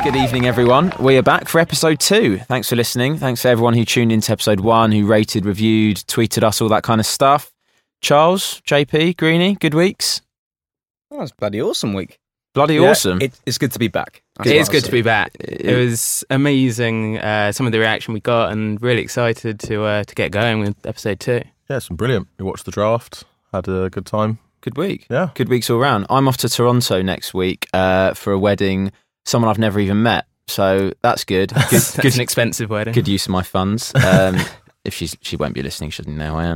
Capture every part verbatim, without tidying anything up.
Good evening, everyone. We are back for episode two. Thanks for listening. Thanks for everyone who tuned into episode one, who rated, reviewed, tweeted us, all that kind of stuff. Charles, J P, Greenie, good weeks? Oh, that's a bloody awesome week. Bloody yeah, awesome. It, it's good to be back. It is good to be back. It was amazing, uh, some of the reaction we got, and really excited to uh, to get going with episode two. Yeah, it's been brilliant. We watched the draft, had a good time. Good week. Yeah. Good weeks all round. I'm off to Toronto next week uh, for a wedding, someone I've never even met. So that's good. Good, That's good an expensive wedding. Good use of my funds. Um, if she's, she won't be listening, she doesn't know I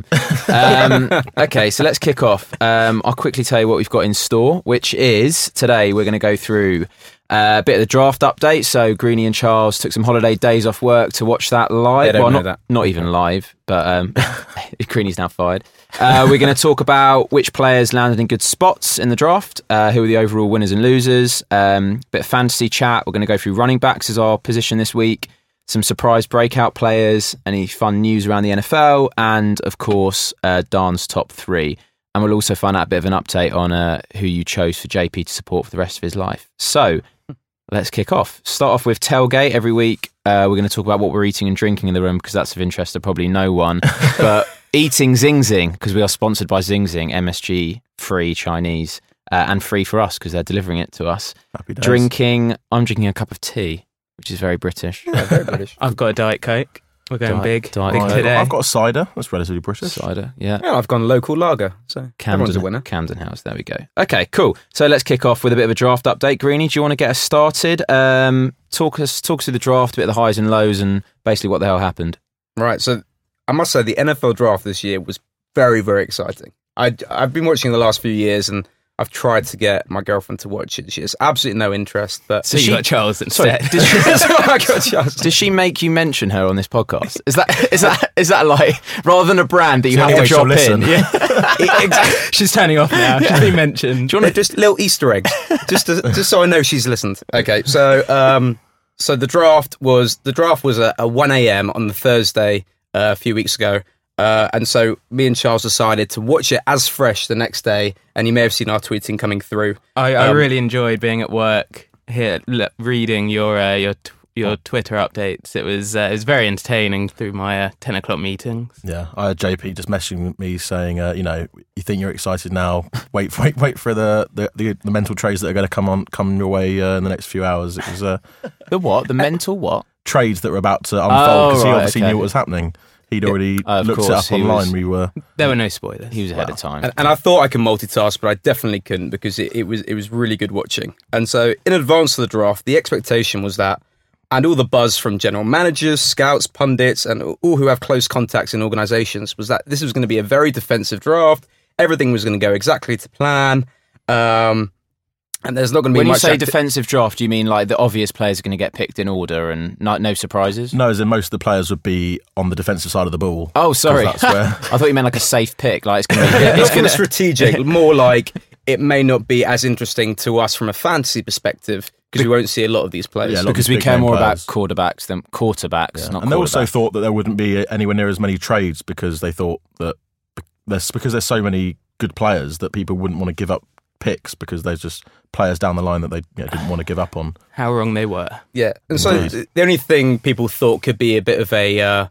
am. Um, okay, so let's kick off. Um, I'll quickly tell you what we've got in store, which is today we're going to go through uh, a bit of the draft update. So Greenie and Charles took some holiday days off work to watch that live. They don't well, know not, that. not even live, but um, Greenie's now fired. Uh, we're going to talk about which players landed in good spots in the draft, uh, who are the overall winners and losers, um, bit of fantasy chat. We're going to go through running backs as our position this week, some surprise breakout players, any fun news around the N F L, and of course, uh, Dan's top three. And we'll also find out a bit of an update on uh, who you chose for J P to support for the rest of his life. So let's kick off. Start off with tailgate. Every week, uh, we're going to talk about what we're eating and drinking in the room because that's of interest to probably no one. But eating Zing Zing, because we are sponsored by Zing Zing, M S G, free Chinese, uh, and free for us because they're delivering it to us. Happy days. Drinking, I'm drinking a cup of tea, which is very British. Yeah, very British. I've got a Diet Coke. We're going Diet- big. Diet big Coke. today. I've got a cider. That's relatively British. Cider, yeah. Yeah, I've gone local lager, so everyone's Camden, a winner. Camden House, there we go. Okay, cool. So let's kick off with a bit of a draft update. Greenie, do you want to get us started? Um, talk us talk us through the draft, a bit of the highs and lows, and basically what the hell happened. Right, so I must say the N F L draft this year was very, very exciting. I, I've been watching the last few years and I've tried to get my girlfriend to watch it. She has absolutely no interest. But so you she- got Charles Sorry, instead. did she, I got just- Does she make you mention her on this podcast? Is that is that is that like rather than a brand that you So have to always she'll drop in? listen. Yeah. exactly. She's turning off now. She's been mentioned. Do you want to just little Easter eggs, just to, just so I know she's listened? Okay, so um, so the draft was the draft was at a one a.m. on the Thursday uh, a few weeks ago, uh, and so me and Charles decided to watch it as fresh the next day. And you may have seen our tweeting coming through. I, I Um, really enjoyed being at work here, l- reading your uh, your t- your Twitter updates. It was uh, it was very entertaining through my uh, ten o'clock meetings. Yeah, I had J P just messaging me saying, uh, you know, you think you're excited now? Wait, for, wait, wait for the, the, the, the mental trades that are going to come on come your way uh, in the next few hours. It was uh, The what? The mental what? trades that were about to unfold because Oh, he right, obviously okay. knew what was happening. He'd already Uh, of looked it course, up he online. was- We were There were no spoilers. He was ahead Wow. of time. And, and I thought I could multitask, but I definitely couldn't because it, it was it was really good watching. And so, in advance of the draft, the expectation was that, and all the buzz from general managers, scouts, pundits, and all who have close contacts in organisations was that this was going to be a very defensive draft. Everything was going to go exactly to plan, um, and there's not going to be When you much. say acti- defensive draft, do you mean like the obvious players are going to get picked in order and not, no surprises? no, as in most of the players would be on the defensive side of the ball. Oh, sorry. 'Cause that's where I thought you meant like a safe pick. Like it's going to be. Yeah, It's not from going a strategic, more like it may not be as interesting to us from a fantasy perspective because we won't see a lot of these players. Yeah, a lot of because these we big care name more players. about quarterbacks than quarterbacks, Yeah. not And they also quarterbacks. thought that there wouldn't be anywhere near as many trades because they thought that there's because there's so many good players that people wouldn't want to give up picks because there's just players down the line that they you know, didn't want to give up on. How wrong they were. Yeah, and so Indeed. th- the only thing people thought could be a bit of a uh,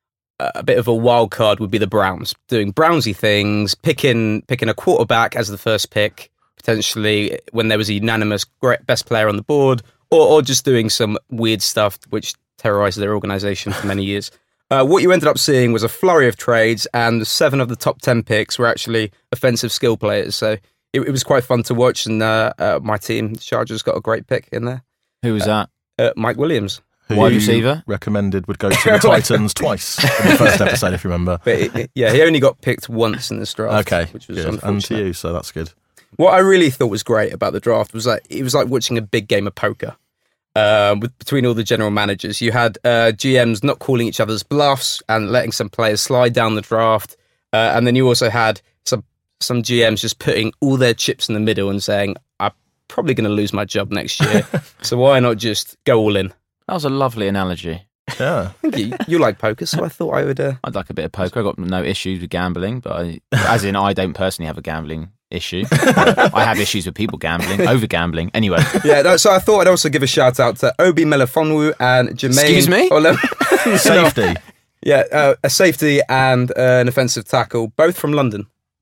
a bit of a wild card would be the Browns doing Brownsy things, picking picking a quarterback as the first pick, potentially when there was a unanimous great best player on the board, or, or just doing some weird stuff which terrorized their organization for many years. Uh, what you ended up seeing was a flurry of trades, and seven of the top ten picks were actually offensive skill players. So it, it was quite fun to watch, and uh, uh, my team, the Chargers, got a great pick in there. Who was that? Uh, Mike Williams. Who Wide you receiver? recommended would go to the Titans twice in the first episode, if you remember. But it, it- yeah, he only got picked once in this draft. Okay, which was good. And to unfortunate. you, so that's good. What I really thought was great about the draft was that it was like watching a big game of poker. Um, with, between all the general managers, you had uh, G Ms not calling each other's bluffs and letting some players slide down the draft, uh, and then you also had some some G Ms just putting all their chips in the middle and saying, "I'm probably going to lose my job next year, so why not just go all in?" That was a lovely analogy. Yeah. I think you, you like poker, so I thought I would. Uh, I'd like a bit of poker. I've got no issues with gambling, but I, as in, I don't personally have a gambling issue. I have issues with people gambling, over gambling. Anyway, Yeah, no, so I thought I'd also give a shout out to Obi Melifonwu and Jermaine. Excuse me? Ole- Safety. yeah, uh, a safety and uh, an offensive tackle, both from London.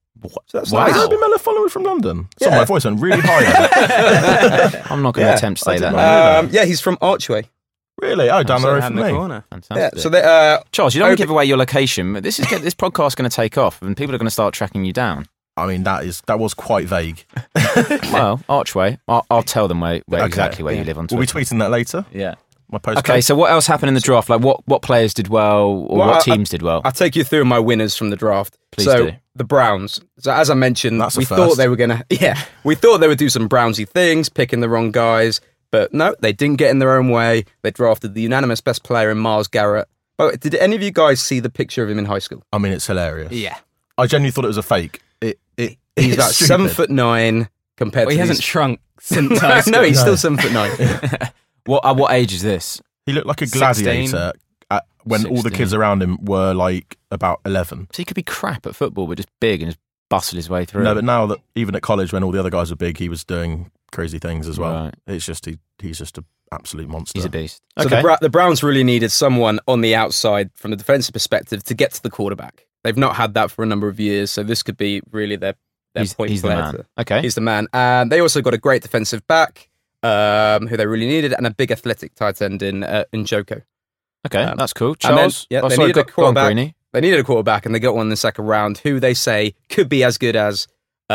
So that's Wow. nice. Is Obi Miller following from London? Yeah. Sorry, my voice went really high there. I'm not going to Yeah, attempt to I say did that. not now. Um, yeah, he's from Archway. Really? Oh, down the So road hand from the me. corner. Fantastic. Yeah, so they, uh, Charles, you don't want Obi- to give away your location, but this is this podcast's going to take off, and people are going to start tracking you down. I mean, that is that was quite vague. Well, Archway, I'll, I'll tell them where, where Okay. exactly where Yeah. you live on We'll be Twitter. tweeting that later. Yeah. My postcode. Okay, so what else happened in the draft? Like, what, what players did well, or Well, what I- teams did well? I'll take you through my winners from the draft. Please so do. the Browns. So as I mentioned, That's a we first. thought they were gonna yeah, we thought they would do some Brownsy things, picking the wrong guys, but no, they didn't get in their own way. They drafted the unanimous best player in Myles Garrett. Oh, did any of you guys see the picture of him in high school? I mean, it's hilarious. Yeah. I genuinely thought it was a fake. It, it, He's it's about stupid. seven foot nine compared Well, he to hasn't these- shrunk since high school. no, he's No. still seven foot nine. What uh, what age is this? He looked like a sixteen. gladiator at, when all the sixteen. kids around him were like about eleven. So he could be crap at football, but just big and just bustle his way through. No, but now that even at college, when all the other guys were big, he was doing crazy things as well. Right. It's just he, he's just an absolute monster. He's a beast. So Okay. the, Bra- the Browns really needed someone on the outside from the defensive perspective to get to the quarterback. They've not had that for a number of years, so this could be really their, their he's point he's the player man. to- Okay. He's the man. And they also got a great defensive back, um, who they really needed, and a big athletic tight end in uh, in Joko. Okay, Um, that's cool. and then- Charles? yeah, oh, they sorry, needed a go, go on, quarterback. Greenie. They needed a quarterback, and they got one in the second round, who they say could be as good as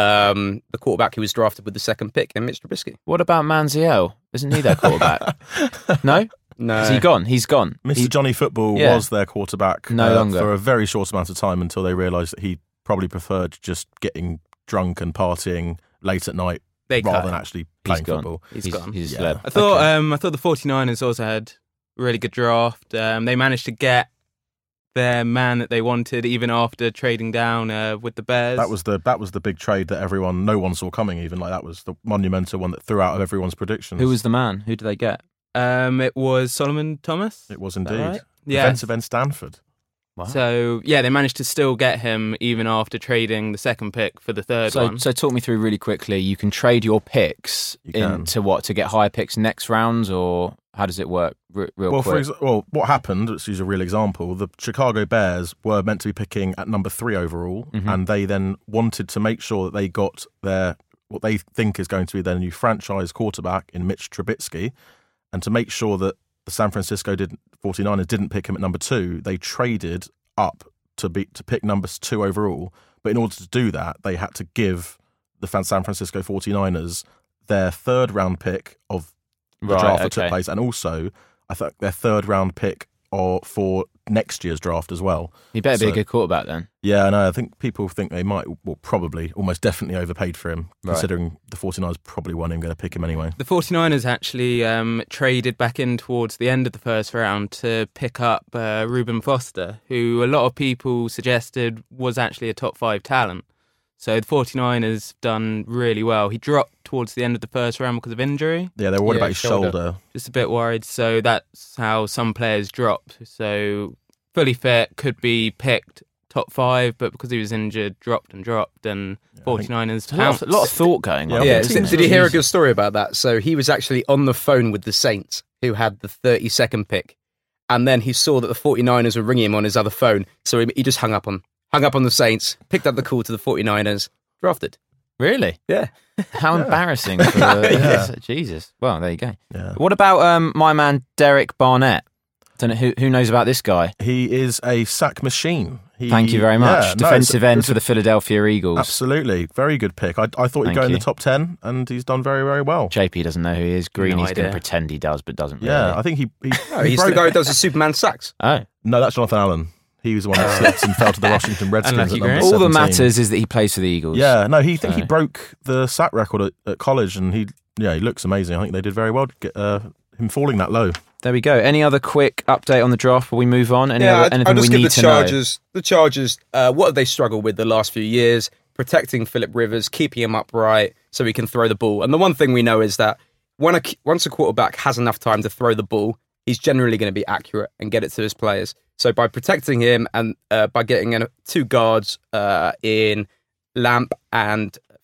um, the quarterback who was drafted with the second pick, in Mitch Trubisky. What about Manziel? Isn't he their quarterback? No? No, Is he gone? He's gone. Mister He- Johnny Football Yeah. was their quarterback No uh, longer. for a very short amount of time until they realised that he probably preferred just getting drunk and partying late at night They cut rather than him. actually He's playing gone. football. He's he's gone. He's a Yeah. celeb. I thought Okay. um, I thought the 49ers also had a really good draft. Um, they managed to get their man that they wanted even after trading down uh, with the Bears. That was the that was the big trade that everyone, no one saw coming. Even like that was the monumental one that threw out of everyone's predictions. Who was the man? Who did they get? um, it was Solomon Thomas. It was that indeed right? Yeah. defensive end Stanford. Wow. So yeah, they managed to still get him even after trading the second pick for the third So, one. so talk me through really quickly. You can trade your picks You can. into what to get higher picks next rounds, or how does it work? R- real Well, for quick. exa- well, what happened? Let's use a real example. The Chicago Bears were meant to be picking at number three overall, Mhm. and they then wanted to make sure that they got their what they think is going to be their new franchise quarterback in Mitch Trubisky, and to make sure that the San Francisco didn't, 49ers didn't pick him at number two, they traded up to be to pick number two overall. But in order to do that, they had to give the Fan- San Francisco 49ers their third round pick of the Right, draft that okay. took place, and also I think their third round pick or for next year's draft as well. He better be a So- good quarterback then. Yeah, no, I think people think they might, well, probably, almost definitely overpaid for him, Right. considering the 49ers probably weren't even going to pick him anyway. The 49ers actually um, traded back in towards the end of the first round to pick up uh, Reuben Foster, who a lot of people suggested was actually a top five talent. So the 49ers done really well. He dropped towards the end of the first round because of injury. Yeah, they were worried Yeah, about his shoulder. shoulder. Just a bit worried. So that's how some players drop. So fully fit, could be picked top five, but because he was injured, dropped and dropped, and 49ers A lot, of, pounced. a lot of thought going on. Yeah, Yeah, It did, seems did you hear a easy. good story about that? So he was actually on the phone with the Saints, who had the thirty-second pick, and then he saw that the 49ers were ringing him on his other phone, so he, he just hung up on hung up on the Saints, picked up the call to the 49ers, drafted. Really? Yeah. How embarrassing for Yeah. Jesus. Well, there you go. Yeah. What about um, my man Derek Barnett? Don't know who who knows about this guy. He is a sack machine. He, Thank you very much. yeah, no, Defensive it's a- end it's for a- the Philadelphia Eagles. Absolutely. Very good pick. I, I thought he'd Thank go in you. the top ten, and he's done very, very well. J P doesn't know who he is. Greenie's going idea. to pretend he does, but doesn't really. Yeah, I think he. he, No, he he's the broke- guy who does the Superman sacks. Oh. No, that's Jonathan Allen. He was the one that slipped and fell to the Washington Redskins at Unlucky number Grant. All that seventeen. matters is that he plays for the Eagles. Yeah, no, he think he So- broke the sack record at, at college, and he, yeah, he looks amazing. I think they did very well to get uh, him falling that low. There we go. Any other quick update on the draft before we move on? Any yeah, other, I'd, anything I'll we just give need the to know? Chargers. The Chargers. Uh, what have they struggled with the last few years? Protecting Phillip Rivers, keeping him upright so he can throw the ball. And the one thing we know is that when a, once a quarterback has enough time to throw the ball, he's generally going to be accurate and get it to his players. So by protecting him and uh, by getting in two guards uh, in Lamp and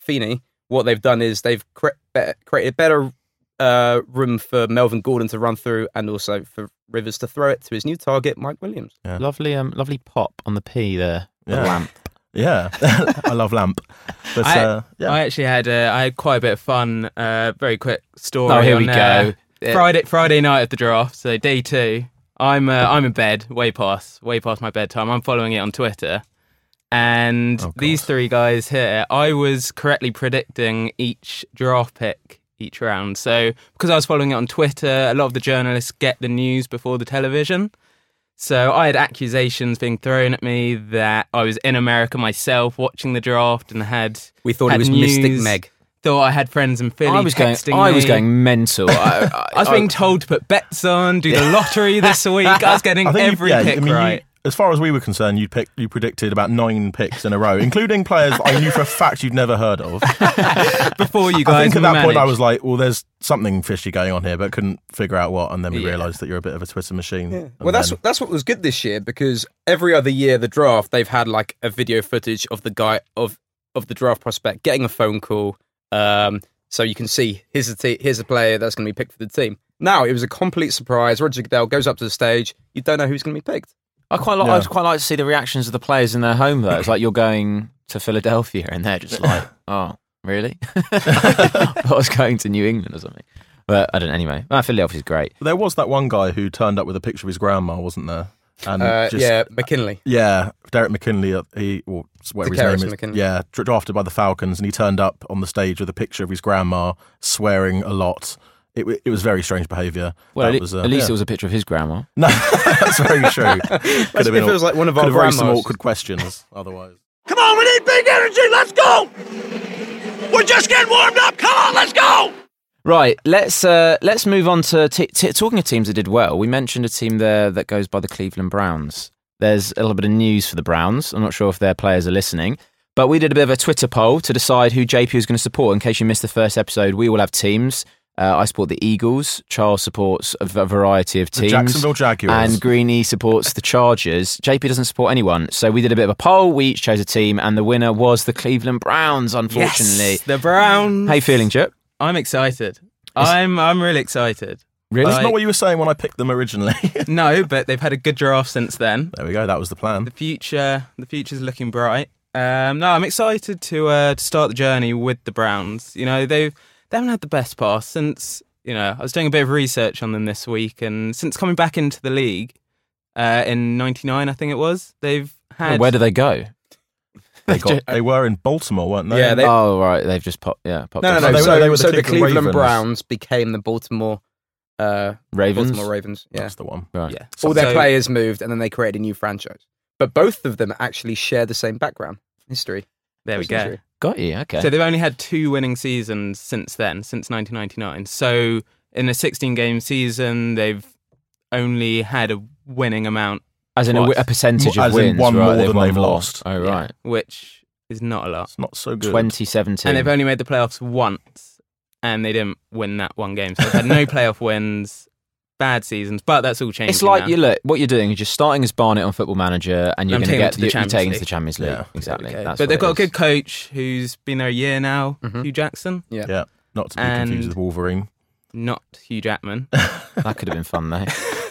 Feeney, what they've done is they've cre- be- created better uh, room for Melvin Gordon to run through, and also for Rivers to throw it to his new target, Mike Williams. Yeah. Lovely, um, lovely pop on the P there. The Yeah. lamp. Yeah, I love Lamp. But I, uh, yeah, I actually had uh, I had quite a bit of fun. Uh, very quick story. Oh, here on, we uh, go. Yeah. Friday Friday night of the draft, so day two. I'm uh, I'm in bed, way past way past my bedtime. I'm following it on Twitter, and Oh, these God. three guys here, I was correctly predicting each draft pick each round. So because I was following it on Twitter, a lot of the journalists get the news before the television. So I had accusations being thrown at me that I was in America myself watching the draft and had We thought had it was news, Mystic Meg. Thought I had friends in Philly I was going. texting I was me. going mental. I, I, I was being told to put bets on, do the lottery this week. I was getting I think you- every yeah, pick I mean, you- right. as far as we were concerned, you picked, you predicted about nine picks in a row, including players that I knew for a fact you'd never heard of. Before you I guys think at were that point I managed. was like, well, there's something fishy going on here, but couldn't figure out what. And then we Yeah. realised that you're a bit of a Twitter machine. And Well, that's then- that's what was good this year, because every other year the draft they've had like a video footage of the guy of of the draft prospect getting a phone call, um, so you can see here's a te- here's a player that's going to be picked for the team. Now it was a complete surprise. Roger Goodell goes up to the stage. You don't know who's going to be picked. I quite like. Yeah. I'd quite like to see the reactions of the players in their home. Though it's like you're going to Philadelphia, and they're just like, "Oh, really?" I was going to New England or something. But I don't know. Anyway, well, Philadelphia's great. There was that one guy who turned up with a picture of his grandma, wasn't there? And Uh, just, yeah, McKinley. yeah, Derek McKinley, uh, he or whatever his Dakaris name is, McKinley. yeah, dra- drafted by the Falcons, and he turned up on the stage with a picture of his grandma, swearing a lot. It, w- it was very strange behaviour. Well, That at, le- was, uh, at least yeah. it was a picture of his grandma. No, that's very true. Could have If been it was like one of our could have raised some grandmas. awkward questions otherwise. Come on, we need big energy. Let's go. We're just getting warmed up. Come on, let's go. Right, let's uh, let's move on to t- t- talking of teams that did well. We mentioned a team there that goes by the Cleveland Browns. There's a little bit of news for the Browns. I'm not sure if their players are listening, but we did a bit of a Twitter poll to decide who J P was going to support. In case you missed the first episode, we all have teams. Uh, I support the Eagles. Charles supports a v- variety of The teams. Jacksonville Jaguars. And Greeny supports the Chargers. J P doesn't support anyone. So we did a bit of a poll. We each chose a team, and the winner was the Cleveland Browns, unfortunately. Yes, the Browns. How you feeling, Chip? I'm excited. I'm I'm really excited. Really? That's not what you were saying when I picked them originally. No, but they've had a good draft since then. There we go. That was the plan. The future, the future's looking bright. Um, no, I'm excited to uh, to start the journey with the Browns. You know, they've they haven't had the best pass since. You know, I was doing a bit of research on them this week, and since coming back into the league uh, in ninety-nine, I think it was, they've had. Where do they go? They got. They were in Baltimore, weren't they? Yeah, they- Oh, right. They've just popped. Yeah, popped No, no, up. no. they were- so they were the so the Cleveland Cleveland Ravens. Browns became the Baltimore uh, Ravens. Baltimore Ravens. Yeah, That's the one. Right. Yeah. all their So- players moved, and then they created a new franchise. But both of them actually share the same background history. There we go. History. Got you. Okay. So they've only had two winning seasons since then, since nineteen ninety-nine. So in a sixteen-game season, they've only had a winning amount, As in a, twice. a percentage As of in wins, one right? more They've than won they've more. lost. Oh, Yeah. right. which is not a lot. It's not so good. twenty seventeen. And they've only made the playoffs once, and they didn't win that one game. So they've had no playoff wins, bad seasons, but that's all changing It's like now. you look. What you're doing is you're starting as Barnett on Football Manager, and you're I'm going to taking get them to the you're Champions taking to League. the Champions League. Yeah. Exactly. Okay. That's But what they've it got a is. good coach who's been there a year now, Mhm. Hugh Jackson, Yeah. Yeah, not to be And- confused with Wolverine. not Hugh Jackman. That could have been fun, though.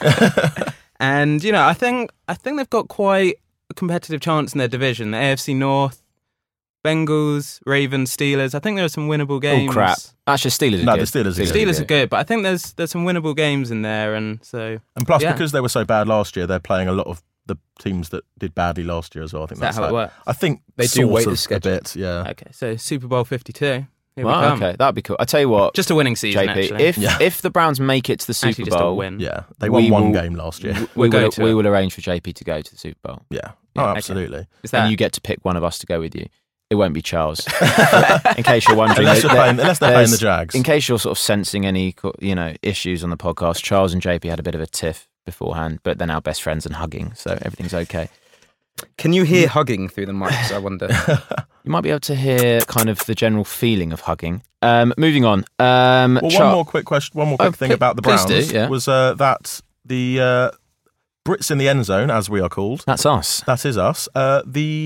And you know, I think I think they've got quite a competitive chance in their division. The A F C North, Bengals, Ravens, Steelers. I think there are some winnable games. Oh crap! Actually, Steelers. Are No, good. the Steelers are good. Steelers are good, but I think there's there's some winnable games in there, and so And plus, Yeah. because they were so bad last year, they're playing a lot of the teams that did badly last year as well. I think is that that's how it like- works? I think They do sort weight the of a schedule. bit. Yeah. Okay, so Super Bowl fifty-two. Here we Wow, come. okay, that'd be cool. I tell you what, Just a winning season, J P. actually. If Yeah. if the Browns make it to the Super Actually, just a Bowl, win. Yeah, they We won one will- game last year. we We'll go will to we it. will arrange for J P to go to the Super Bowl, Yeah. Yeah, Oh, okay. absolutely. Is that and you get to pick one of us to go with you. It won't be Charles. In case you're wondering, Unless, you're there- playing, unless they're playing the there's- Jags. in case you're sort of sensing any you know issues on the podcast, Charles and J P had a bit of a tiff beforehand, but they're now best friends and hugging, so everything's okay. Can you hear hugging through the mics? I wonder. You might be able to hear kind of the general feeling of hugging. Um, moving on. Um, Well, Char- one more quick question. One more quick Oh, thing pl- about the please Browns do, yeah. was uh, that the uh, Brits in the end zone, as we are called, That's us. that is us. Uh, the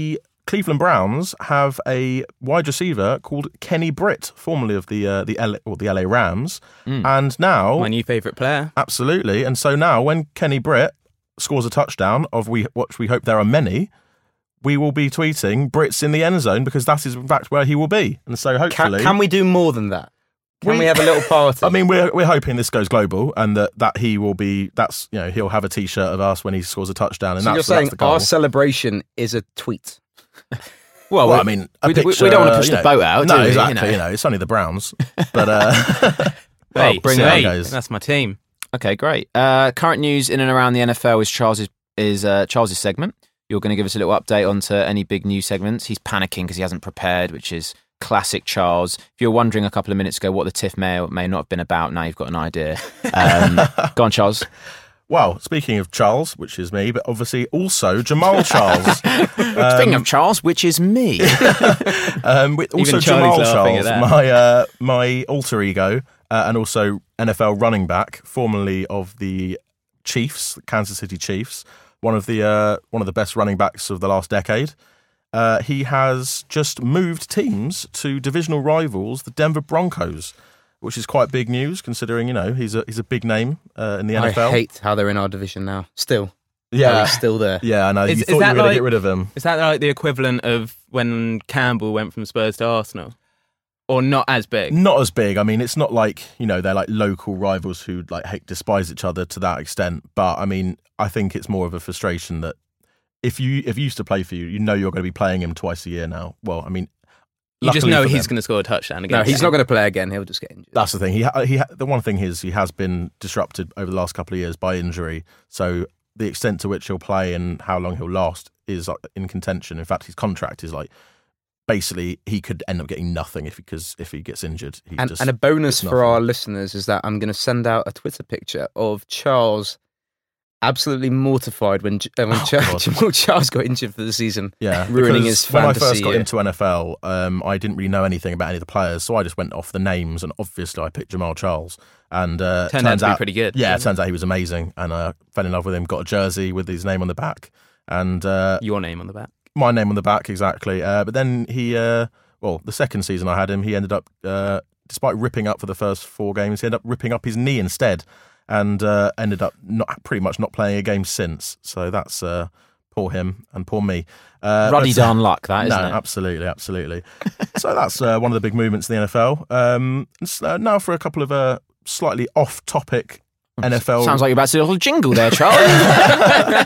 Cleveland Browns have a wide receiver called Kenny Britt, formerly of the uh, the L A, or the L A Rams, Mm. and now My new favourite player. absolutely. And so now, when Kenny Britt scores a touchdown, of we which we hope there are many, we will be tweeting Britt's in the end zone because that is in fact where he will be. And so Can, hopefully, can we do more than that? Can we, We- have a little party? I mean, we're we're hoping this goes global and that, that he will be. That's you know he'll have a T-shirt of us when he scores a touchdown, and so that's, you're saying that's the goal. our celebration is a tweet. Well, Well, we, I mean, a we, we- we picture, don't want to push you the know, boat out, No, do we? exactly. You know? You know, it's only the Browns, but uh, well, Hey, bring so it on, hey, guys. That's my team. Okay, great. Uh, current news in and around the N F L is Charles's is uh, Charles's segment. You're going to give us a little update onto any big news segments. He's panicking because he hasn't prepared, which is classic Charles. If you were wondering a couple of minutes ago what the tiff may or may not have been about, now you've got an idea. Um, go on, Charles. Well, speaking of Charles, which is me, but obviously also Jamal Charles. Speaking of Charles, which is me. Um, with also Even Charlie's Jamal laughing at Charles, that. my uh, my alter ego, uh, and also N F L running back, formerly of the Chiefs, Kansas City Chiefs, one of the uh, one of the best running backs of the last decade. Uh, he has just moved teams to divisional rivals, the Denver Broncos, which is quite big news considering you know he's a he's a big name uh, in the N F L. I hate how they're in our division now. Still, yeah, he's still there. yeah. I know. Is- you is thought you that were going to like- get rid of him. Is that like the equivalent of when Campbell went from Spurs to Arsenal? Or not as big? Not as big. I mean, it's not like, you know, they're like local rivals who like hate, despise each other to that extent. But I mean, I think it's more of a frustration that if you if he used to play for you, you know you're going to be playing him twice a year now. Well, I mean, You just luckily know for he's them- going to score a touchdown again. No, he's not going to play again. He'll just get injured. That's the thing. He ha- he ha- the one thing is he has been disrupted over the last couple of years by injury. So the extent to which he'll play and how long he'll last is like, in contention. In fact, his contract is like basically he could end up getting nothing if because if he gets injured. He And, just, and a bonus it's for nothing. our listeners is that I'm going to send out a Twitter picture of Charles absolutely mortified when, J- uh, when Oh, Ch- God. Jamal Charles got injured for the season. Yeah, ruining because his when I fantasy first got year. into N F L, um, I didn't really know anything about any of the players, so I just went off the names, and obviously I picked Jamal Charles. And uh, Turned out turns to be pretty good. Yeah, it turns out he was amazing, and I fell in love with him. Got a jersey with his name on the back, and uh, Your name on the back. my name on the back exactly. Uh, but then he, uh, well, the second season I had him, he ended up, uh, despite ripping up for the first four games, he ended up ripping up his knee instead. And uh, ended up not pretty much not playing a game since. So that's uh, poor him and poor me. Uh, Ruddy but- darn luck, that, isn't no, it? absolutely, absolutely. So that's uh, one of the big movements in the N F L. Um, s- uh, now for a couple of uh, slightly off-topic N F L. Sounds like you're about to do a little jingle there, Charles.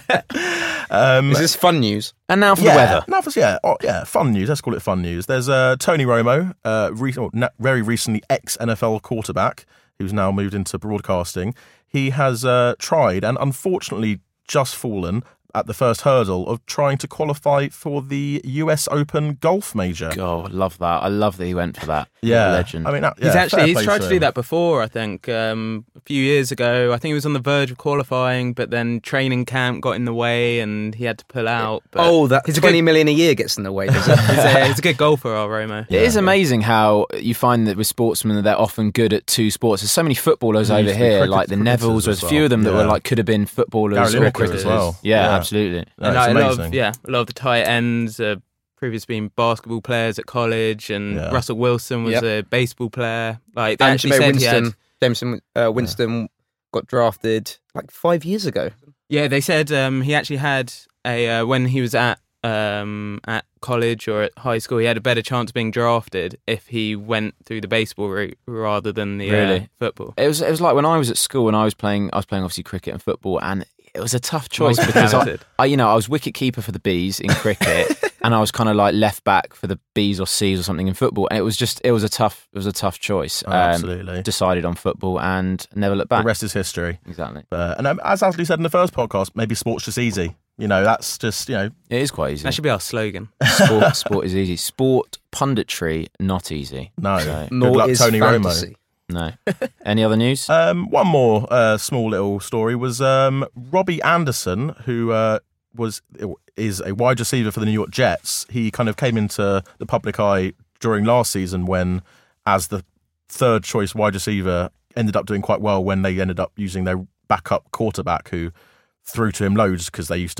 um, Is this fun news? And now for yeah, the weather. No, for, yeah, oh, yeah, fun news. Let's call it fun news. There's uh, Tony Romo, uh, re- or na- very recently ex-N F L quarterback, who's now moved into broadcasting. He has uh, tried and unfortunately just fallen at the first hurdle of trying to qualify for the U S Open golf major. God, I love that. I love that he went for that. Yeah, Legend. I mean, that, He's yeah, actually fair he's play tried to do him. that before. I think um, a few years ago. I think he was on the verge of qualifying, but then training camp got in the way, and he had to pull out. But Oh, that he's a twenty good, million a year gets in the way, does it? he's, a, he's a good golfer, our Romo. It is amazing how you find that with sportsmen that they're often good at two sports. There's so many footballers There over used to be here, cricket- like the cricketers Nevilles. There's as a few of them well. that Yeah. were like could have been footballers Gary or Lineker cricketers. as well. Yeah, Yeah. absolutely. No, and it's like, a lot amazing. of yeah, a lot of the tight ends uh, previously been basketball players at college, and Yeah. Russell Wilson was Yep. a baseball player. Like they And actually Jameis said he Winston, had. Jameson uh, Winston got drafted like five years ago. Yeah, they said um, he actually had a uh, when he was at um, at college or at high school, he had a better chance of being drafted if he went through the baseball route rather than the uh, Really? football. It was it was like when I was at school and I was playing I was playing obviously cricket and football, and it was a tough choice because I, Multi-talented. I you know I was wicket keeper for the Bees in cricket and I was kind of like left back for the Bees or C's or something in football, and it was just it was a tough it was a tough choice. Oh, Um, absolutely. decided on football and never looked The back. rest is history. Exactly, But, and um, as Ashley said in the first podcast, maybe sport's just easy. You know, that's just, you know, it is quite easy. That should be our slogan. Sport, sport is easy. Sport punditry not easy. no. So, Good Nor luck, is Tony fantasy. no. Any other news? Um, one more uh, small little story was um, Robbie Anderson, who uh, was is a wide receiver for the New York Jets. He kind of came into the public eye during last season when, as the third choice wide receiver, ended up doing quite well when they ended up using their backup quarterback who threw to him loads because they used to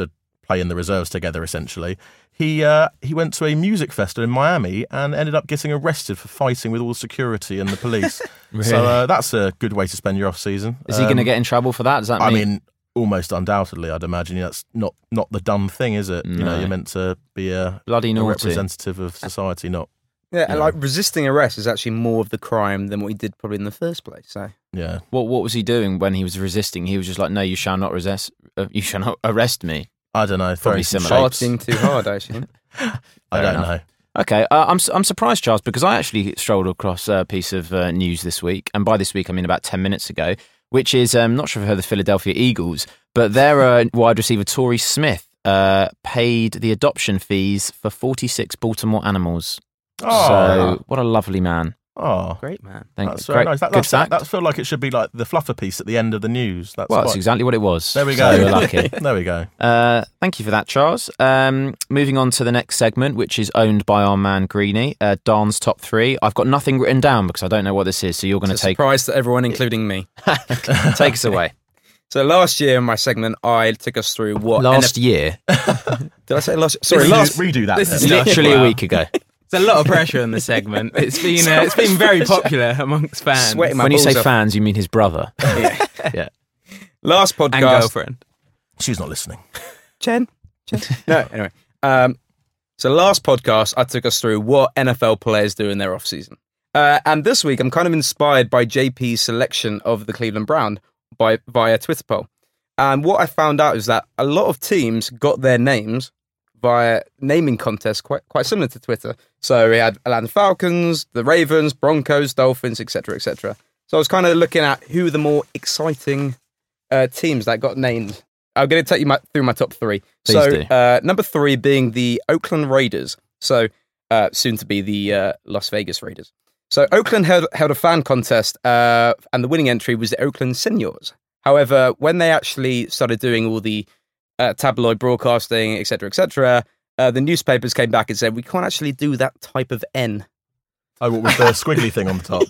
play in the reserves together, essentially. He uh, he went to a music festival in Miami and ended up getting arrested for fighting with all the security and the police. Really? So uh, that's a good way to spend your off season. Is he going to get in trouble for that? Does that mean? I mean, almost undoubtedly, I'd imagine. That's not not the done thing, is it? You know, No. you're meant to be a, Bloody a naughty. representative of society, not Yeah, and Yeah. like resisting arrest is actually more of the crime than what he did probably in the first place. So yeah. What What was he doing when he was resisting? He was just like, "No, you shall not resist. Uh, you shall not arrest me." I don't know. Probably Throwing some similar. shapes. partying too hard, I assume. I Fair don't enough. know. Okay, uh, I'm I'm surprised, Charles, because I actually strolled across a piece of uh, news this week, and by this week I mean about ten minutes ago, which is um, not sure if you've heard of the Philadelphia Eagles, but their uh, wide receiver Torrey Smith uh, paid the adoption fees for forty-six Baltimore animals. Oh, So what a lovely man! oh. Great man. Thank That's you. very Great, nice. That, good that's, that, fact. that's feel like it should be like the fluffer piece at the end of the news. That's well, quite- that's exactly what it was. There we So go. we're lucky. There we go. Uh, thank you for that, Charles. Um, moving on to the next segment, which is owned by our man Greenie, uh, Don's top three. I've got nothing written down because I don't know what this is, so you're going It's to a take surprise to everyone, including me. take us away. So last year in my segment, I took us through what Last N year, F- did I say last? Sorry, redo, last. redo that. this then. is literally a Wow. week ago. There's a lot of pressure in the segment. It's been uh, it's been very popular amongst fans Sweating my When you say balls off. fans, you mean his brother. Yeah. Yeah. Last podcast. and girlfriend. She's not listening. Chen. Chen. No, anyway. Um, so last podcast, I took us through what N F L players do in their off season, uh, and this week I'm kind of inspired by J P's selection of the Cleveland Brown by via Twitter poll. And what I found out is that a lot of teams got their names via naming contests, quite quite similar to Twitter. So we had Atlanta Falcons, the Ravens, Broncos, Dolphins, et cetera, et cetera. So I was kind of looking at who the more exciting uh, teams that got named. I'm going to take you my, through my top three. Please so do. Uh, number three being the Oakland Raiders. So uh, soon to be the uh, Las Vegas Raiders. So Oakland held, held a fan contest, uh, and the winning entry was the Oakland Seniors. However, when they actually started doing all the uh, tabloid broadcasting, et cetera, et cetera, uh, the newspapers came back and said, we can't actually do that type of N. Oh, what with the squiggly thing on the top?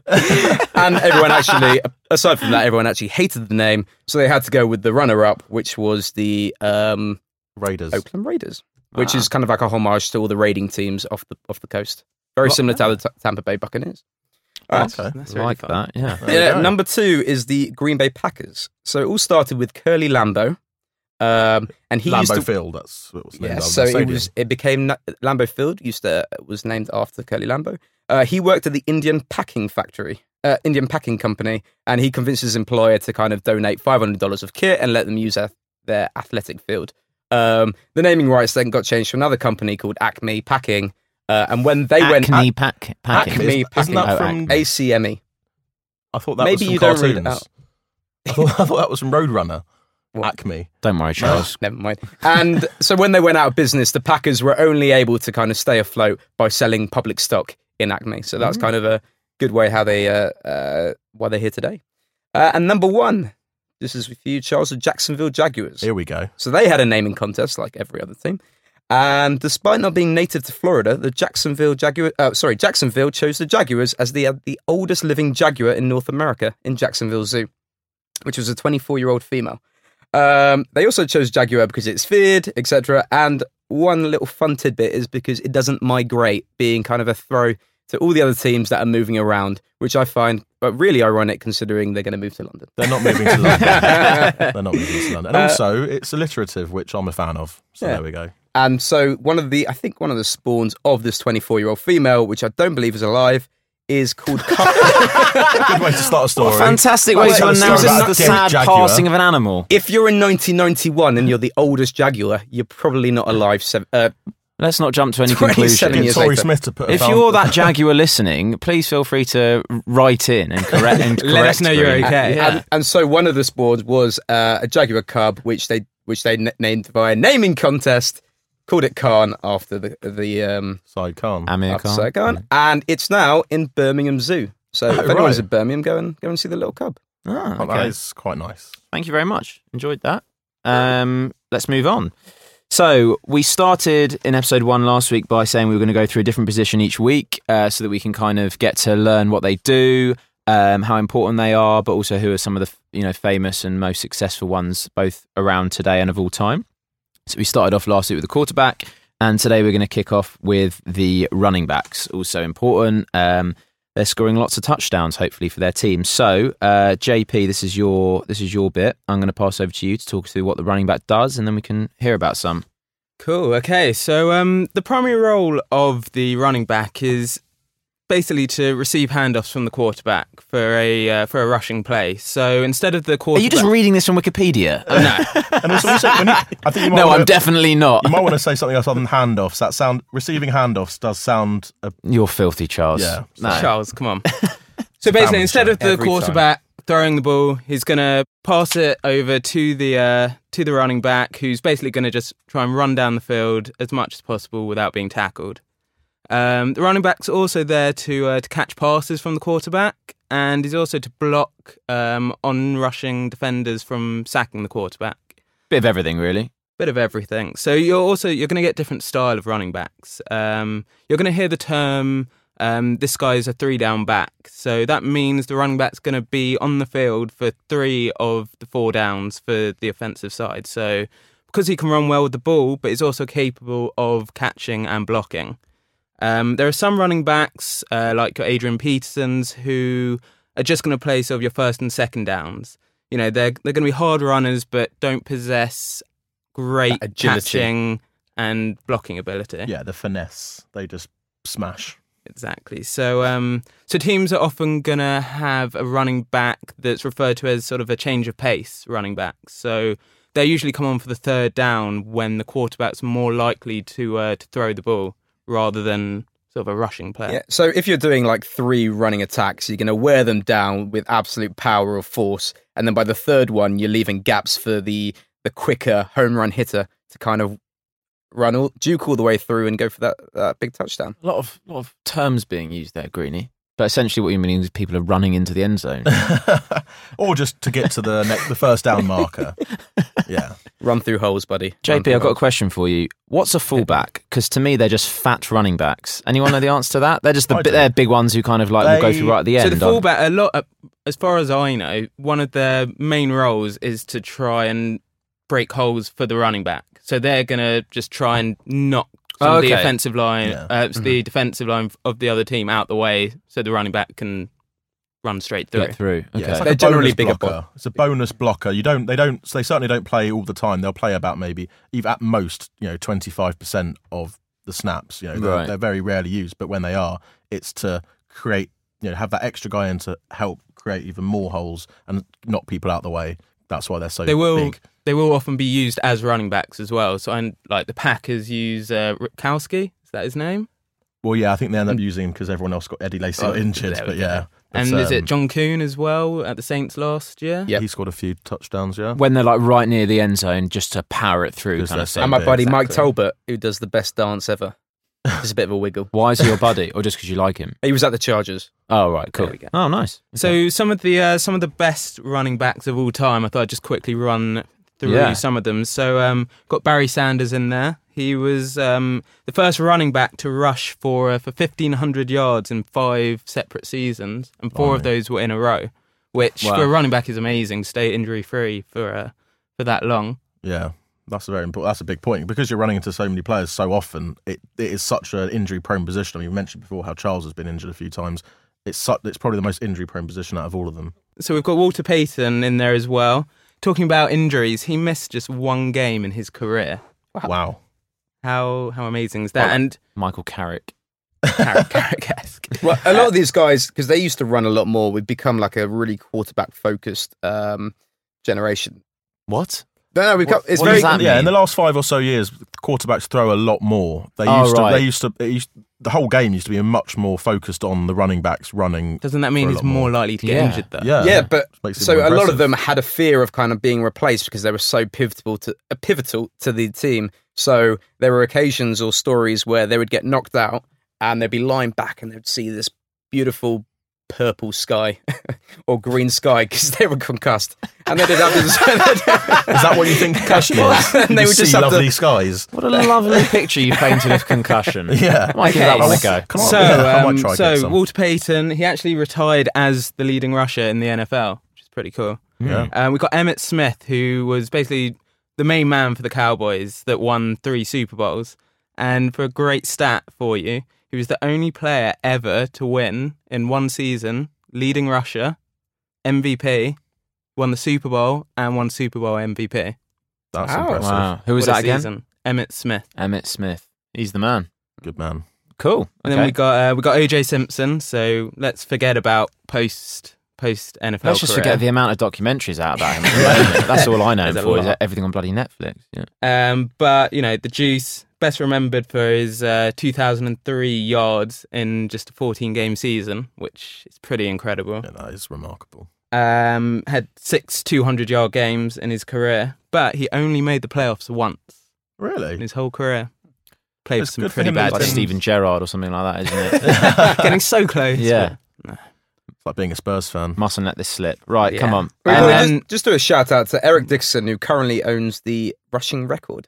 And everyone actually, aside from that, everyone actually hated the name. So they had to go with the runner-up, which was the um, Raiders. Oakland Raiders, which Ah. is kind of like a homage to all the raiding teams off the off the coast. Very Well, similar to the T- Tampa Bay Buccaneers. That's, Okay. that's I really like fun. that, yeah. There we Yeah, go. number two is the Green Bay Packers. So it all started with Curly Lambeau. Um, and he used Lambeau to, Field. That's what it was named yeah, after so the it stadium. was it became Na- Lambeau Field. Used to was named after Curly Lambeau. Uh, he worked at the Indian Packing Factory, uh, Indian Packing Company, and he convinced his employer to kind of donate five hundred dollars of kit and let them use their, their athletic field. Um, the naming rights then got changed to another company called Acme Packing, uh, and when they went Acne pack, packing. Acme Isn't- Packing, isn't that Oh, from? A C M E. I thought that Maybe was from you don't read it cartoons. out. I thought, I thought that was from Roadrunner. What? Acme. Don't worry, Charles. Never mind. And so when they went out of business, the Packers were only able to kind of stay afloat by selling public stock in Acme. So that's kind of a good way how they uh, uh, why they're here today. Uh, and number one, this is for you, Charles, the Jacksonville Jaguars. Here we go. So they had a naming contest like every other team. And despite not being native to Florida, the Jacksonville Jaguar, uh, sorry, Jacksonville chose the Jaguars as the uh, the oldest living jaguar in North America in Jacksonville Zoo, which was a twenty-four-year-old female. Um, they also chose Jaguar because it's feared, et cetera. And one little fun tidbit is because it doesn't migrate, being kind of a throw to all the other teams that are moving around, which I find uh, really ironic considering they're going to move to London. They're not moving to London. They're not moving to London. And also, it's alliterative, which I'm a fan of. So Yeah. there we go. And so one of the, I think one of the spawns of this twenty-four-year-old female, which I don't believe is alive, is called Car- Good way to start a story. Fantastic Well, way to tell a story announce about the a sad jaguar. passing of an animal. If you're in nineteen ninety-one and you're the oldest jaguar, you're probably not alive. Seven, uh, Let's not jump to any twenty-seven conclusions. years Tory later. Smith to put a If thumb- you're that jaguar listening, please feel free to write in and correct. And Let us correct know you're me. okay. Yeah. and, and so one of the spawns was uh, a jaguar cub, which they which they n- named via a naming contest, called it Khan after the the um, Side Khan. Amir after Khan. Sir Khan, and it's now in Birmingham Zoo. So Oh, if anyone's right. in Birmingham, go and go and see the little cub. Ah, Oh, okay. that is quite nice. Thank you very much. Enjoyed that. Um, let's move on. So we started in episode one last week by saying we were going to go through a different position each week, uh, so that we can kind of get to learn what they do, um, how important they are, but also who are some of the you know famous and most successful ones, both around today and of all time. So we started off last week with the quarterback, and today we're going to kick off with the running backs. Also important. Um, they're scoring lots of touchdowns, hopefully, for their team. So, uh, J P, this is your this is your bit. I'm going to pass over to you to talk through what the running back does, and then we can hear about some. Cool. Okay. So um, the primary role of the running back is basically to receive handoffs from the quarterback for a uh, for a rushing play. So instead of the quarterback, Are you just reading this from Wikipedia? Oh, no. And also, when you say, when you, I think you might No, wanna, I'm definitely not. You might want to say something else other than handoffs. That sound receiving handoffs does sound. A, You're filthy, Charles. Yeah. No. Charles, come on. So basically, family instead show. of the Every quarterback throwing the ball, he's going to pass it over to the uh, to the running back, who's basically going to just try and run down the field as much as possible without being tackled. Um, the running back's also there to uh, to catch passes from the quarterback, and he's also to block um, on rushing defenders from sacking the quarterback. Bit of everything, really. Bit of everything. So you're also you're going to get different style of running backs. Um, you're going to hear the term. Um, this guy is a three down back. So that means the running back's going to be on the field for three of the four downs for the offensive side. So because he can run well with the ball, but he's also capable of catching and blocking. Um, there are some running backs, uh, like your Adrian Petersons, who are just going to play sort of your first and second downs. You know, they're, they're going to be hard runners, but don't possess great That agility. catching and blocking ability. yeah, the finesse. They just smash. Exactly. So, um, so teams are often going to have a running back that's referred to as sort of a change of pace running back. So they usually come on for the third down when the quarterback's more likely to uh, to throw the ball rather than sort of a rushing play. Yeah. So if you're doing like three running attacks, you're going to wear them down with absolute power or force, and then by the third one, you're leaving gaps for the the quicker home run hitter to kind of run all, juke all the way through and go for that, that big touchdown. A lot of lot of terms being used there, Greenie. But essentially, what you mean is people are running into the end zone. Or just to get to the next, the first down marker. Yeah. Run through holes, buddy. J Run P, through I've got a holes. question for you. What's a fullback? Because to me, they're just fat running backs. Anyone know the answer to that? They're just the I bi- do. they're big ones who kind of like will go They- through right at the So end. the aren't- fullback, a lot, uh, as far as I know, one of their main roles is to try and break holes for the running back. So they're going to just try and knock some Oh, of the okay. offensive line, Yeah. uh, the defensive line of the other team out the way, so the running back can run straight through. Get through. Yeah, Okay. it's like They're a generally bonus bigger blocker. It's a bonus blocker. You don't. They don't. They certainly don't play all the time. They'll play about maybe, even at most, you know, twenty five percent of the snaps. You know, they're, Right. they're very rarely used. But when they are, it's to create, you know, have that extra guy in to help create even more holes and knock people out the way. That's why they're so They will. big. They will often be used as running backs as well. So, I, like the Packers use uh, Rutkowski. Is that his name? Well, yeah, I think they end up using him because everyone else got Eddie Lacy Oh, injured. there we But go. yeah, And But, is it um, John Kuhn as well at the Saints last year? Yeah. he scored a few touchdowns. Yeah, When they're like right near the end zone, just to power it through, 'Cause kind they're of so thing. And my big. buddy Mike Exactly. Tolbert, who does the best dance ever. Just a bit of a wiggle. Why is he your buddy, or just because you like him? He was at the Chargers. Oh, right, cool. There we go. Oh, nice. So some of the uh, some of the best running backs of all time. I thought I'd just quickly run through Yeah. some of them. So um, got Barry Sanders in there. He was um, the first running back to rush for uh, for fifteen hundred yards in five separate seasons, and four of Blimey. those were in a row, which Wow. for a running back is amazing. Stay injury free for uh, for that long. yeah. That's a very important. That's a big point because you're running into so many players so often. It it is such an injury-prone position. I mean, you mentioned before how Charles has been injured a few times. It's su- it's probably the most injury-prone position out of all of them. So we've got Walter Payton in there as well. Talking about injuries, he missed just one game in his career. Wow. How how amazing is that? Well, and Michael Carrick. Carrick, Carrick-esque. Well, a lot of these guys, because they used to run a lot more, would become like a really quarterback-focused um, generation. What? No, no, we've got, it's what very does that Yeah, mean? in the last five or so years, quarterbacks throw a lot more. They Oh, used to. right. They used to. It used, the whole game used to be much more focused on the running backs running. Doesn't that mean For a he's lot more more. likely to get Yeah. injured though? Yeah, yeah, but Makes it so more a lot of impressive. them had a fear of kind of being replaced because they were so pivotal to uh, pivotal to the team. So there were occasions or stories where they would get knocked out and they'd be lying back and they'd see this beautiful purple sky or green sky because they were concussed, and they did have this. Is that what you think concussion is? And they You would just see have to- lovely skies. What a lovely picture you painted of concussion. Yeah. I might give Okay. that one a So- go. Come on, So, yeah, I might um, try and so get some. Walter Payton, he actually retired as the leading rusher in the N F L, which is pretty cool. Yeah. Um, we've got Emmitt Smith, who was basically the main man for the Cowboys that won three Super Bowls. And for a great stat for you, he was the only player ever to win in one season, leading rusher, M V P, won the Super Bowl, and won Super Bowl M V P. That's Wow. impressive. Wow. Who was What a that again? season. Emmitt Smith. Emmitt Smith. He's the man. Good man. Cool. And Okay. then we got uh, we got O J Simpson. So let's forget about post post N F L. Let's just career. forget the amount of documentaries out about him. at the moment. That's all I know him There's a for. Is lot. everything on bloody Netflix. Yeah. Um, but you know, the Juice, best remembered for his uh, two thousand three yards in just a fourteen game season, which is pretty incredible. Yeah, that is remarkable. Um, had six two hundred yard games in his career, but he only made the playoffs once in Really? his whole career. Played It's some good for pretty him bad that Like he's teams. Steven Gerrard or something like that, isn't it? Getting so close. Yeah. but- It's like being a Spurs fan. Mustn't let this slip. Right, Yeah. come on. Well, And can we then- just, just do a shout out to Eric Dixon, who currently owns the rushing record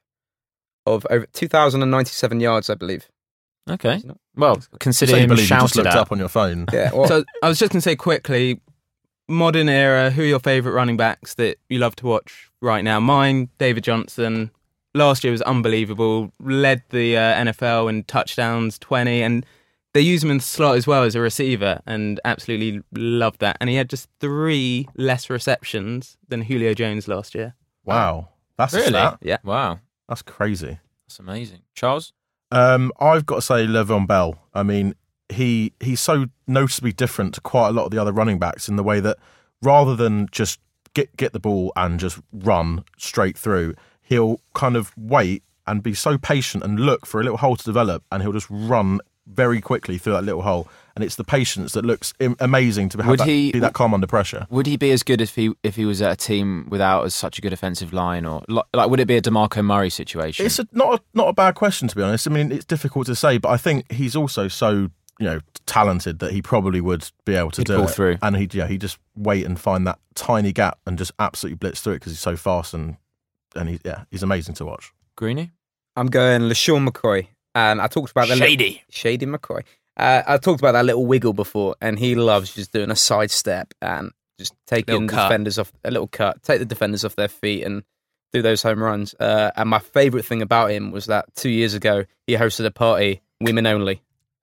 of over two thousand ninety-seven yards, I believe. Okay. Isn't it? Well, So consider you him believe you just shouted looked at. up on your phone. Yeah. Well, So I was just going to say quickly, modern era, who are your favourite running backs that you love to watch right now? Mine, David Johnson. Last year was unbelievable. Led the uh, N F L in touchdowns, twenty, and they use him in the slot as well as a receiver, and absolutely loved that. And he had just three less receptions than Julio Jones last year. Wow. That's a Really? stat. Yeah. Wow. That's crazy. That's amazing. Charles? Um, I've got to say Le'Veon Bell. I mean, he he's so noticeably different to quite a lot of the other running backs in the way that rather than just get get the ball and just run straight through, he'll kind of wait and be so patient and look for a little hole to develop, and he'll just run very quickly through that little hole. And it's the patience that looks im- amazing to have Would that, he- be that calm under pressure. Would he be as good if he if he was at a team without as such a good offensive line, or like, like would it be a DeMarco Murray situation? It's a, not a, not a bad question, to be honest. I mean, it's difficult to say, but I think he's also so you know talented that he probably would be able to He'd do pull it. through. And he yeah he just wait and find that tiny gap and just absolutely blitz through it because he's so fast and and he yeah he's amazing to watch. Greeny? I'm going LaShawn McCoy, and I talked about the Shady. Shady McCoy. Uh, I talked about that little wiggle before, and he loves just doing a sidestep and just taking Little cut. defenders off a little cut, take the defenders off their feet, and do those home runs. Uh, and my favourite thing about him was that two years ago he hosted a party, women only.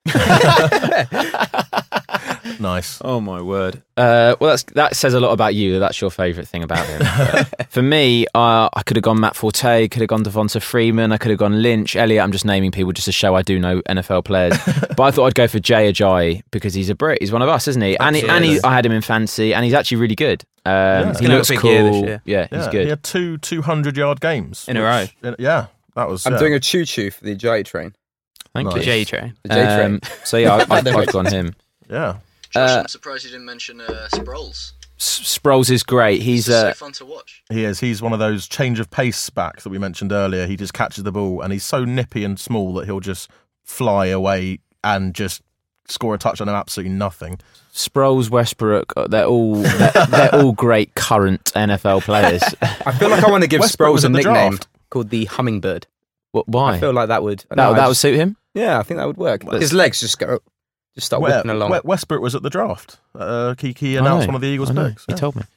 Nice. Oh my word! Uh, well, that's, that says a lot about you. That's your favourite thing about him. But for me, uh, I could have gone Matt Forte, could have gone Devonta Freeman, I could have gone Lynch, Elliott. I'm just naming people just to show I do know N F L players. But I thought I'd go for Jay Ajayi because he's a Brit. He's one of us, isn't he? And, he, and he, I had him in fantasy, and he's actually really good. Um, Yeah. He gonna looks have a big cool. year this year. Yeah, he's Yeah, good. he had two two hundred yard games In a row. which- Yeah, that was. I'm yeah. doing a choo choo for the J train. Thank Nice. you. J train. The J train. Um, so yeah, I, I've, I've gone him. Yeah. Josh, Uh, I'm surprised you didn't mention uh, Sproles. S- Sproles is great. He's He's uh, so fun to watch. He is. He's one of those change of pace backs that we mentioned earlier. He just catches the ball and he's so nippy and small that he'll just fly away and just score a touchdown on absolutely nothing. Sproles, Westbrook. uh, They're all they're, they're all great current N F L players. I feel like I want to give Westbrook was Sproles a in the nickname draft. called the Hummingbird. What, why? I feel like that would that no, I that would just- suit him. Yeah, I think that would work. Well, His legs just go, just start Where- whipping along. where Westbrook was at the draft. Uh, he, he I announced know, one of the Eagles I know, picks. He yeah. told me.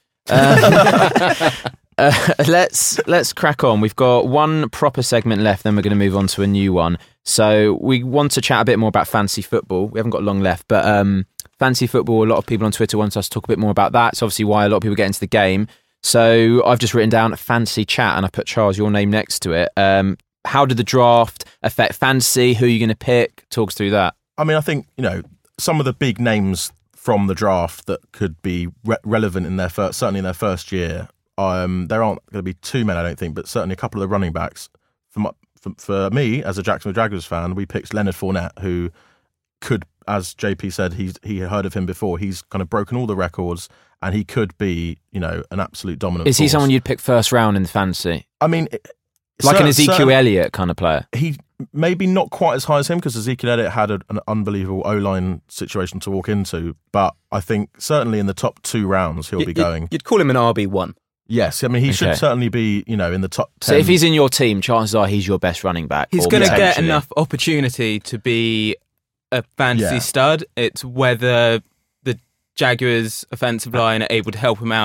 Um, uh, let's let's crack on. We've got one proper segment left, then we're going to move on to a new one. So we want to chat a bit more about fantasy football. We haven't got long left, but um, fantasy football. A lot of people on Twitter want us to talk a bit more about that. It's obviously why a lot of people get into the game. So I've just written down fantasy chat, and I put Charles your name next to it. Um, how did the draft affect fantasy? Who are you going to pick? Talk us through that. I mean, I think, you know, some of the big names from the draft that could be re- relevant in their first, certainly in their first year, um, there aren't going to be too many, I don't think, but certainly a couple of the running backs. For, my, for, for me, as a Jacksonville Jaguars fan, we picked Leonard Fournette, who could, as J P said, he's, he had heard of him before. He's kind of broken all the records, and he could be, you know, an absolute dominant Is he force. someone you'd pick first round in fantasy? I mean, it- Like an cer- Ezekiel certain- Elliott kind of player? he maybe not quite as high as him because Ezekiel Elliott had a, an unbelievable O-line situation to walk into, but I think certainly in the top two rounds he'll You- be you- going. You'd call him an R B one. Yes, I mean he Okay. should certainly be, you know, in the top ten. So if he's in your team, chances are he's your best running back. He's or going to get potentially. enough opportunity to be a fantasy Yeah. stud. It's whether the Jaguars' offensive line are able to help him out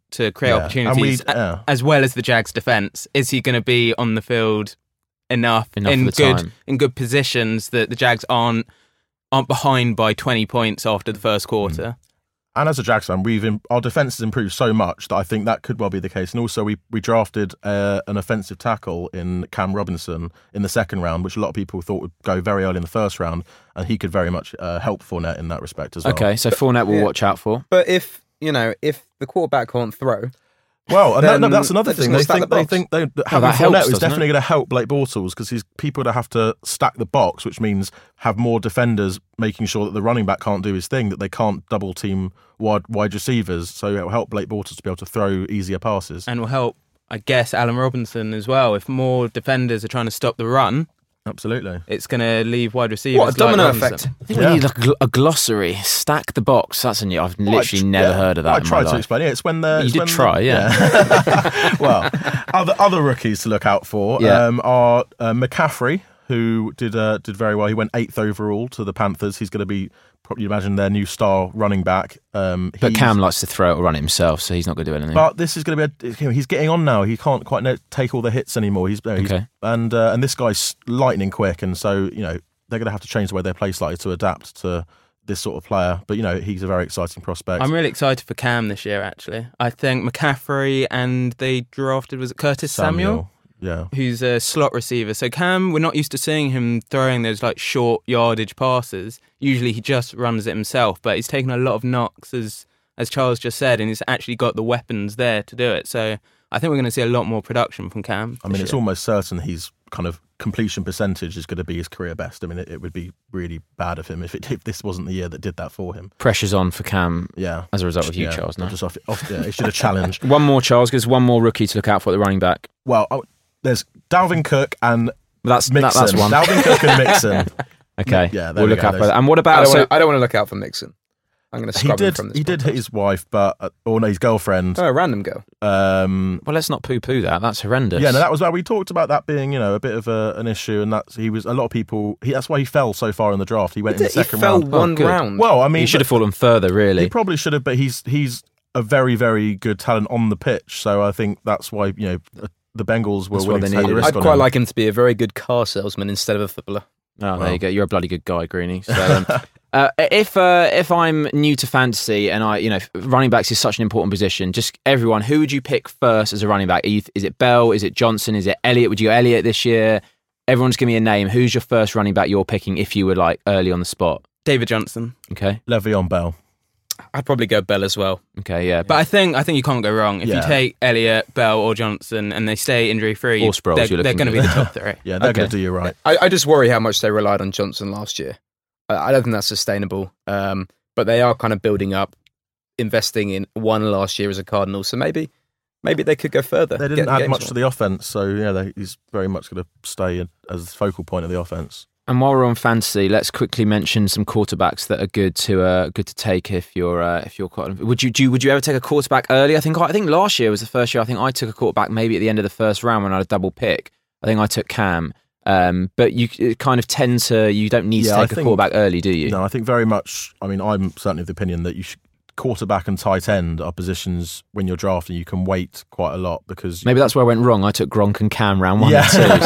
to create Yeah. opportunities, And we- yeah. as well as the Jags' defense. Is he going to be on the field enough, Enough in of the good time. in good positions that the Jags aren't aren't behind by twenty points after the first quarter? And as a Jags fan, we've im- our defence has improved so much that I think that could well be the case. And also, we we drafted uh, an offensive tackle in Cam Robinson in the second round, which a lot of people thought would go very early in the first round, and he could very much uh, help Fournette in that respect as well. Okay, so Fournette we'll yeah. watch out for. But if you know, if the quarterback can't throw, Well, and that, no, Then that's another they're just thing. gonna They stack think the they box. think they, that Oh, having that helps, Fournette is doesn't definitely it? going to help Blake Bortles because he's people that have to stack the box, which means have more defenders making sure that the running back can't do his thing, that they can't double team wide wide receivers. So it will help Blake Bortles to be able to throw easier passes. And will help, I guess, Allen Robinson as well. If more defenders are trying to stop the run, Absolutely. it's going to leave wide receivers. what a domino like Robinson. effect! I think Yeah. we need like a, gl- a glossary. Stack the box. That's a new. I've literally Well, I- never yeah, heard of that I in my tried to life. explain it. It's when the You it's did when the- try, yeah. yeah. Well, other other rookies to look out for Yeah. um, are uh, McCaffrey, who did uh, did very well. He went eighth overall to the Panthers. He's going to be probably imagine their new star running back. Um, But he's- Cam likes to throw it or run it himself, so he's not going to do anything. But this is going to be. A, you know, he's getting on now. He can't quite know, take all the hits anymore. He's, you know, he's Okay. and uh, and this guy's lightning quick, and so you know they're going to have to change the way they play slightly to adapt to this sort of player. But you know he's a very exciting prospect. I'm really excited for Cam this year, actually. I think McCaffrey and they drafted, was it Curtis Samuel? Yeah. Who's a slot receiver. So Cam, we're not used to seeing him throwing those like short yardage passes. Usually he just runs it himself, but he's taken a lot of knocks, as as Charles just said, and he's actually got the weapons there to do it. So I think we're going to see a lot more production from Cam. I mean, this it's year. almost certain he's kind of completion percentage is going to be his career best. I mean, it, it would be really bad of him if it, if this wasn't the year that did that for him. Pressure's on for Cam Yeah. as a result of you, Yeah, Charles. not No. Just off, off, yeah, it should have challenged. One more, Charles, because one more rookie to look out for at the running back. Well, I, there's Dalvin Cook and That's that, Mixon. that's one. Dalvin Cook and Mixon. Okay, Yeah, there we'll we look go. out for There's- that. And what I about don't, so, wanna, I don't want to look out for Mixon. I'm going to He scrub him did. from this. He did podcast. hit his wife, but uh, or no, his girlfriend. Oh, a random girl. Um, well, let's not poo-poo that. That's horrendous. yeah, no, that was where we talked about that being, you know, a bit of a, an issue, and that's he was a lot of people. He, that's why he fell so far in the draft. He went in the He second fell round. one good. round. Well, I mean, he should have fallen further. Really, He probably should have, but he's he's a very very good talent on the pitch. So I think that's why you know the Bengals were That's what willing they to take the needed. risk I'd on quite him. like him to be a very good car salesman instead of a footballer. Oh, there Well. you go. You're a bloody good guy, Greenie. So, um, uh, if uh, if I'm new to fantasy and I, you know, running backs is such an important position, just everyone, who would you pick first as a running back? Are you, is it Bell? Is it Johnson? Is it Elliott? Would you go Elliott this year? Everyone's give me a name. Who's your first running back you're picking if you were like early on the spot? David Johnson. Okay, Le'Veon Bell. I'd probably go Bell as well. okay, yeah. But I think I think you can't go wrong. If Yeah. you take Elliott, Bell or Johnson and they stay injury free, Or Sproles, they're, you're they're looking going to be at. the top three. Yeah, they're Okay. going to do you right. I, I just worry how much they relied on Johnson last year. I, I don't think that's sustainable. Um, but they are kind of building up, investing in one last year as a Cardinal. So maybe maybe they could go further. They didn't add much to the offense, so yeah, they, he's very much going to stay as the focal point of the offense. And while we're on fantasy, let's quickly mention some quarterbacks that are good to uh, good to take if you're uh, if you're quite. Would you do? You, would you ever take a quarterback early? I think I think last year was the first year. I think I took a quarterback maybe at the end of the first round when I had a double pick. I think I took Cam. Um, but you it kind of tend to you don't need Yeah, to I take a think- quarterback early, do you? No, I think very much. I mean, I'm certainly of the opinion that you should, quarterback and tight end are positions when you're drafting you can wait quite a lot because Maybe that's where I went wrong. I took Gronk and Cam round one Yeah. and two.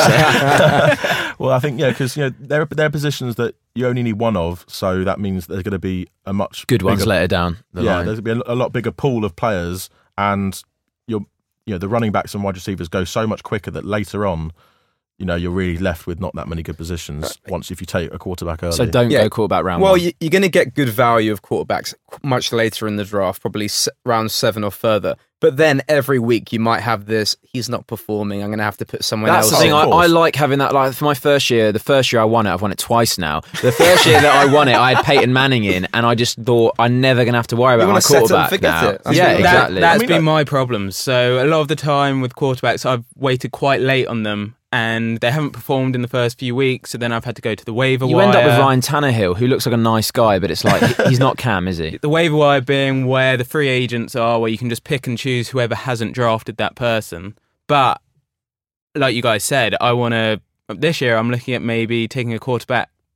So. well, I think yeah, because you know there they're positions that you only need one of, so that means there's going to be a much Good ones bigger, later down the yeah, line. there's going to be a, a lot bigger pool of players, and you're you know the running backs and wide receivers go so much quicker that later on, you know, you're really left with not that many good positions once if you take a quarterback early. So don't Yeah. go quarterback round Well, one. you, you're going to get good value of quarterbacks much later in the draft, probably s- round seven or further. But then every week you might have this, he's not performing, I'm going to have to put someone That's else the in. thing. I, of I course. like having that. Like for my first year, the first year I won it, I've won it twice now. The first year that I won it, I had Peyton Manning in, and I just thought I'm never going to have to worry about wanna my set it and quarterback forget now. it. That's Yeah, what- That- exactly. That's I mean, been that- my problem. So a lot of the time with quarterbacks, I've waited quite late on them, and they haven't performed in the first few weeks. So then I've had to go to the waiver You wire. end up with Ryan Tannehill, who looks like a nice guy, but it's like he- he's not Cam, is he? The waiver wire being where the free agents are, where you can just pick and choose whoever hasn't drafted that person. But like you guys said, I want to. This year, I'm looking at maybe taking a quarterback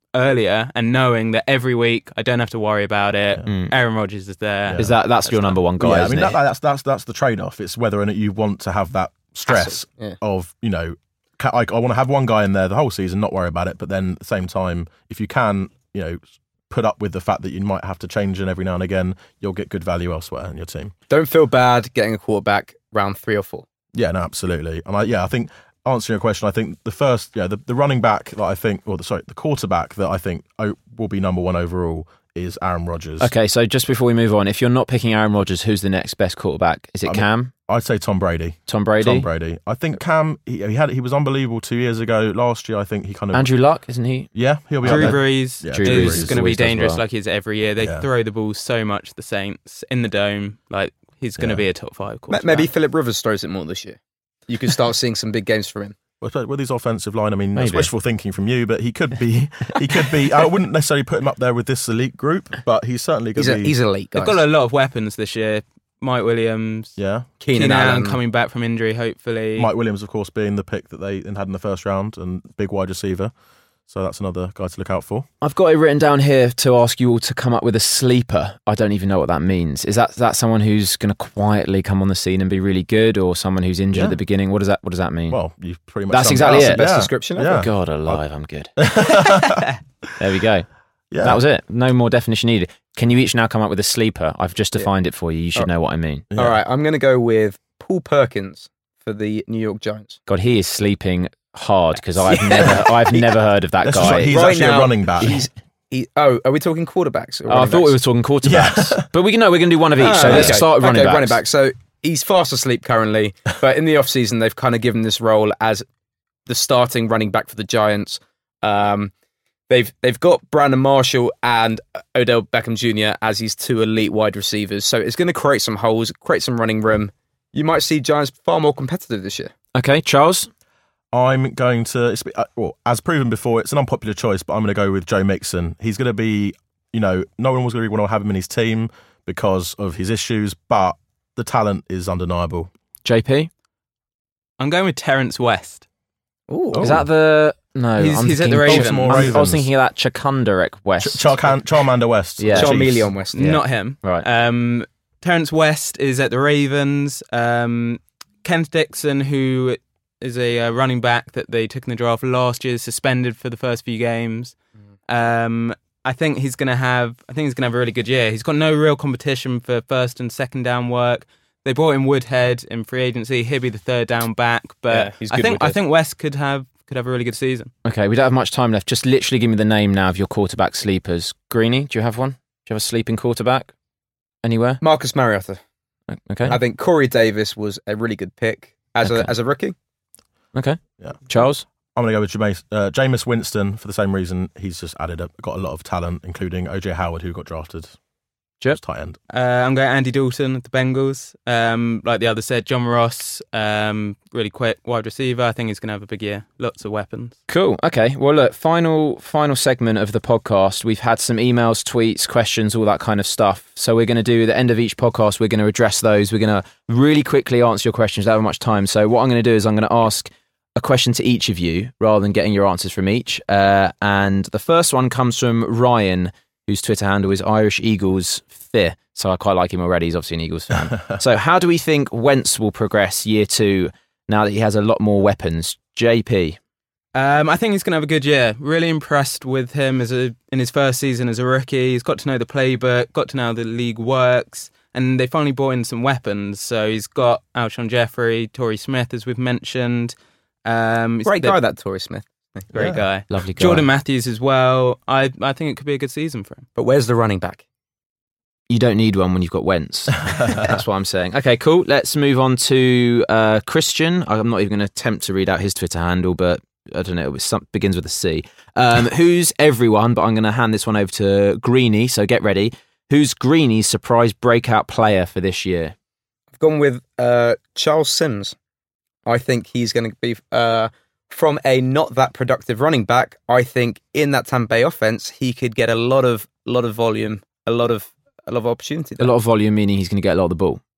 earlier and knowing that every week I don't have to worry about it. Mm. Aaron Rodgers is there. Is that that's your number one guy? yeah, I isn't mean it? that, that's that's that's the trade-off. It's whether or not you want to have that stress Yeah. of, you know, ca- I, I want to have one guy in there the whole season, not worry about it. But then at the same time, if you can, you know, put up with the fact that you might have to change in every now and again, you'll get good value elsewhere in your team. Don't feel bad getting a quarterback round three or four. Yeah, no, absolutely. And I, yeah, I think answering your question, I think the first, yeah, the, the running back that I think, or the, sorry, the quarterback that I think oh, will be number one overall is Aaron Rodgers. Okay, so just before we move on, if you're not picking Aaron Rodgers, who's the next best quarterback? Is it I mean, Cam? I'd say Tom Brady. Tom Brady? Tom Brady. I think Cam, he, he had he was unbelievable two years ago. Last year, I think he kind of Andrew Luck, isn't he? yeah, he'll be Drew up there. Brees Yeah, Drew is Brees going to be always does dangerous well. like he is every year. They Yeah. throw the ball so much, the Saints, in the dome. Like, he's going to Yeah. be a top five Ma- quarterback. Maybe Philip Rivers throws it more this year. You could start seeing some big games from him. With with his offensive line, I mean, that's Maybe. wishful thinking from you, but he could be. He could be. I wouldn't necessarily put him up there with this elite group, but he's certainly going He's, to a, be. he's elite, guys. They've got a lot of weapons this year. Mike Williams, yeah, Keenan, Keenan Allen Allen coming back from injury, hopefully. Mike Williams, of course, being the pick that they had in the first round and big wide receiver. So that's another guy to look out for. I've got it written down here to ask you all to come up with a sleeper. I don't even know what that means. Is that that someone who's going to quietly come on the scene and be really good, or someone who's injured Yeah. at the beginning? What does that What does that mean? Well, you've pretty much. That's summed exactly up. it. the best Yeah. description ever. Yeah. God alive, I'm good. There we go. Yeah. That was it. No more definition needed. Can you each now come up with a sleeper? I've just defined it for you. You should know what I mean. Yeah. All right, I'm going to go with Paul Perkins for the New York Giants. God, he is sleeping hard because I've never, I've never heard of that Let's guy. just say he's Right actually now, a running back. He's, he, oh, are we talking quarterbacks? Or Oh, I running thought we were backs? talking quarterbacks, but we can no, we're going to do one of each. so Ah, let's okay. start with running okay, backs. running back. So he's fast asleep currently, but in the off season they've kind of given this role as the starting running back for the Giants. Um, they've they've got Brandon Marshall and Odell Beckham Junior as his two elite wide receivers. So it's going to create some holes, create some running room. You might see Giants far more competitive this year. Okay, Charles. I'm going to, it's, uh, well, as proven before, it's an unpopular choice, but I'm going to go with Joe Mixon. He's going to be, you know, no one was going to want to have him in his team because of his issues, but the talent is undeniable. J P. I'm going with Terrence West. Ooh. Is that the no? He's- I'm he's at thinking the Ravens. I'm- Baltimore I was Ravens. thinking of that Chakunderek West. Ch- Charcan- Charmander West. Yeah. Chiefs. Charmeleon West? Yeah. Not him. Right. Um, Terrence West is at the Ravens. Um, Kenneth Dixon, who is a uh, running back that they took in the draft last year, suspended for the first few games. Um, I think he's going to have. I think he's going to have a really good year. He's got no real competition for first and second down work. They brought in Woodhead in free agency. He'll be the third down back, but Yeah, he's I good, think I Woodhead. think West could have could have a really good season. Okay, we don't have much time left. Just literally give me the name now of your quarterback sleepers. Greeny, do you have one? Do you have a sleeping quarterback anywhere? Marcus Mariota. Okay. I think Corey Davis was a really good pick as Okay. a as a rookie. Okay. Yeah. Charles. I'm going to go with Jameis, uh, Jameis Winston for the same reason. He's just added, a, got a lot of talent, including O J Howard, who got drafted. Jep. Tight end. Uh, I'm going Andy Dalton at the Bengals. Um, like the other said, John Ross, um, really quick wide receiver. I think he's going to have a big year. Lots of weapons. Cool. Okay. Well, look, final final segment of the podcast. We've had some emails, tweets, questions, all that kind of stuff. So we're going to do the end of each podcast. We're going to address those. We're going to really quickly answer your questions. Don't have much time. So what I'm going to do is I'm going to ask a question to each of you rather than getting your answers from each. Uh, and the first one comes from Ryan, whose Twitter handle is Irish Eagles Fear. So I quite like him already. He's obviously an Eagles fan. So how do we think Wentz will progress year two now that he has a lot more weapons? J P. Um, I think he's going to have a good year. Really impressed with him as a in his first season as a rookie. He's got to know the playbook, got to know how the league works, and they finally brought in some weapons. So he's got Alshon Jeffrey, Torrey Smith, as we've mentioned. Um, Great they- guy, that Torrey Smith. Great Yeah. guy. Lovely guy. Jordan Matthews as well. I, I think it could be a good season for him. But where's the running back? You don't need one when you've got Wentz. That's what I'm saying. Okay, cool. Let's move on to uh, Christian. I'm not even going to attempt to read out his Twitter handle, but I don't know. It some, begins with a C. Um, who's everyone? But I'm going to hand this one over to Greeny, so get ready. Who's Greeny's surprise breakout player for this year? I've gone with uh, Charles Sims. I think he's going to be uh, from a not that productive running back. I think in that Tampa Bay offense, he could get a lot of lot of volume, a lot of a lot of opportunity. A There. lot of volume, meaning he's going to get a lot of the ball.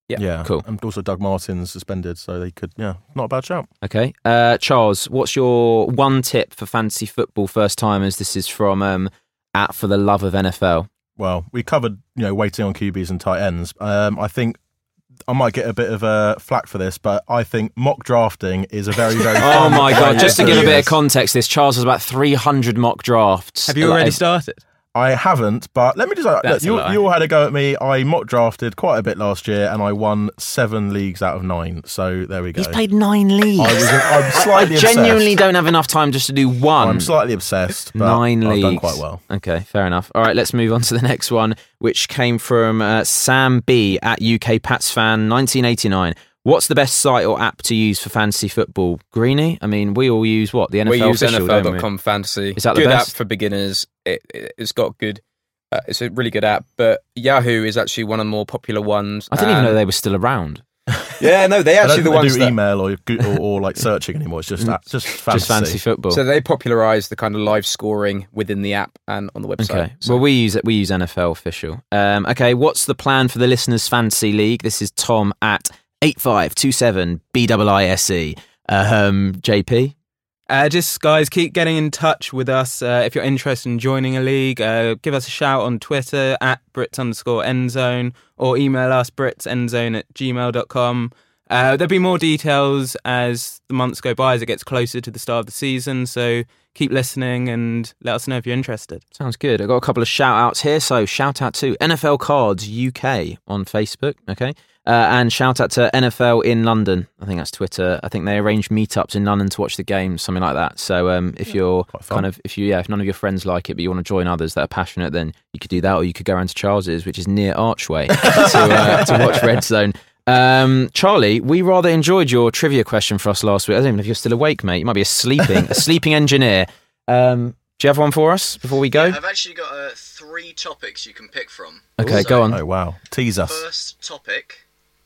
Yeah. Yeah, Cool. And also Doug Martin's suspended, so they could, yeah, not a bad shout. Okay. Uh, Charles, what's your one tip for fantasy football first timers? This is from um, at For the Love of N F L. Well, we covered, you know, waiting on Q Bs and tight ends. Um, I think I might get a bit of a flack for this, but I think mock drafting is a very, very Oh fun my God. way Just to do give a bit of this. context, this Charles has about three hundred mock drafts. Have you already Like, started? I haven't, but let me just look, That's a you, lie. you all had a go at me. I mock drafted quite a bit last year, and I won seven leagues out of nine. So there we go. He's played nine leagues. I was, I'm I slightly genuinely obsessed. don't have enough time just to do one. I'm slightly obsessed, but Nine I've leagues. done quite well. Okay, fair enough. All right, let's move on to the next one, which came from uh, Sam B at U K Pats Fan nineteen eighty-nine. What's the best site or app to use for fantasy football? Greenie? I mean, we all use what? The N F L We use official, N F L don't dot com Fantasy. Is that the good best? app for beginners. It, it, it's got good. Uh, it's a really good app, but Yahoo is actually one of the more popular ones. I didn't even and- know they were still around. Yeah, no, they I don't actually the think ones they do that. email or, go- or or like searching anymore. It's just that, just fantasy. Just fantasy football. So they popularised the kind of live scoring within the app and on the website. Okay. So Well, we use it. We use N F L official. Um, okay. What's the plan for the listeners' fantasy league? This is Tom at eight five two seven B I I S E. Um, J P. Uh, just guys, keep getting in touch with us. Uh, if you're interested in joining a league, uh, give us a shout on Twitter at Brits underscore endzone or email us britsendzone at gmail dot com. Uh, there'll be more details as the months go by, as it gets closer to the start of the season. So keep listening and let us know if you're interested. Sounds good. I've got a couple of shout outs here. So shout out to N F L Cards U K on Facebook. Okay. Uh, and shout out to N F L in London. I think that's Twitter. I think they arrange meetups in London to watch the games, something like that. So um, if you're quite fun. kind of, if you, yeah, if none of your friends like it, but you want to join others that are passionate, then you could do that, or you could go around to Charles's, which is near Archway, to, uh, to watch Red Zone. Um, Charlie, we rather enjoyed your trivia question for us last week. I don't even know if you're still awake, mate. You might be a sleeping, a sleeping engineer. Um, do you have one for us before we go? I've actually got uh, three topics you can pick from. Okay, So, go on. Oh wow, tease us. First topic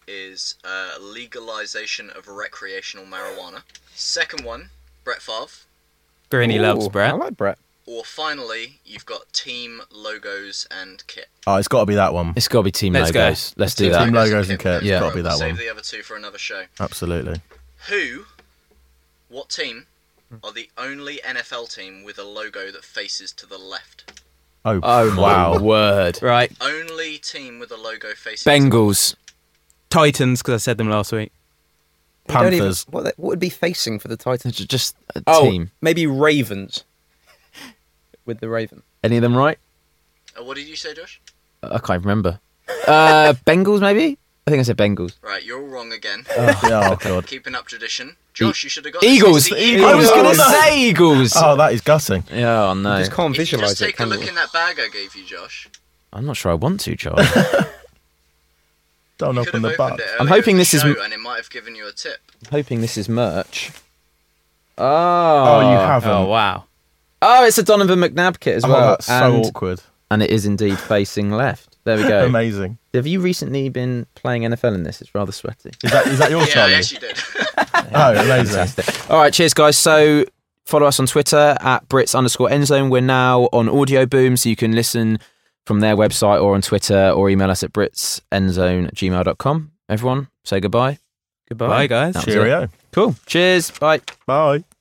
is uh, legalization of recreational marijuana. Second one, Brett Favre. Greenie loves Ooh, Brett. I like Brett. Or finally, you've got team logos and kit. Oh, it's got to be that one. It's got to be team Let's go. logos. Let's do Team that. Team logos and kit. kit. Yeah. It's got to be We'll that save one. the other two for another show. Absolutely. Who, what team, are the only N F L team with a logo that faces to the left? Oh, Oh my wow. word. Right, Only team with a logo facing to the Bengals. Titans, because I said them last week. We don't even- Panthers. what, what would be facing for the Titans? J- Just a Oh, team. maybe Ravens. With the Raven. Any of them right? Uh, what did you say, Josh? I can't remember. Uh, Bengals, maybe? I think I said Bengals. Right, you're all wrong again. Oh god. Keeping up tradition. Josh, you should have got Eagles. this. It's the Eagles. I was going to Oh, no. say Eagles. Oh, that is gutting. Yeah, oh, no. You just can't If you visualise just it, take a can look you? in that bag I gave you, Josh. I'm not sure I want to, Charlie. Don't You open could the have butt. opened it I'm earlier hoping in the this is show m- and it might have given you a tip. I'm hoping this is merch. Oh. Oh, you haven't. Oh, wow. Oh, it's a Donovan McNabb kit as Oh, well. that's so and, awkward. and it is indeed facing left. There we go. Amazing. Have you recently been playing N F L in this? It's rather sweaty. Is that is that yours, Yeah, I Charlie? actually did. Oh, amazing. Fantastic. All right, cheers, guys. So follow us on Twitter at Brits underscore Endzone. We're now on Audio Boom, so you can listen from their website or on Twitter or email us at britsendzone at gmail dot com. Everyone, say goodbye. Goodbye. Bye, guys. That was it. Cheerio. Cool. Cheers. Bye. Bye.